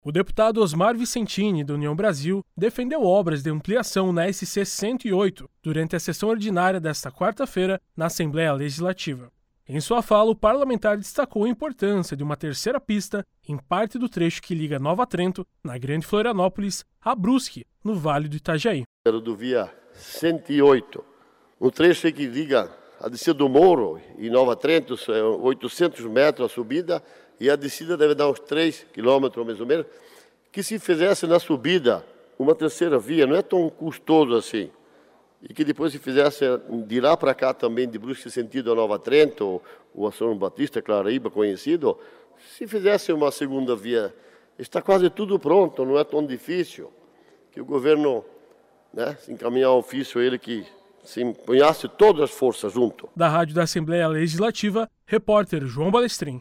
O deputado Osmar Vicentini, do União Brasil, defendeu obras de ampliação na SC 108 durante a sessão ordinária desta quarta-feira na Assembleia Legislativa. Em sua fala, o parlamentar destacou a importância de uma terceira pista em parte do trecho que liga Nova Trento, na Grande Florianópolis, a Brusque, no Vale do Itajaí. A rodovia 108, um trecho que liga a descida do Morro e Nova Trento, 800 metros a subida, e a descida deve dar uns 3 quilômetros mais ou menos, que se fizesse na subida uma terceira via, não é tão custoso assim, e que depois se fizesse de lá para cá também, de Brusque sentido a Nova Trento, ou a São Batista, Claraíba, conhecido, se fizesse uma segunda via, está quase tudo pronto, não é tão difícil, que o governo, se encaminhar ao ofício, ele que se empenhasse todas as forças junto. Da Rádio da Assembleia Legislativa, repórter João Balestrin.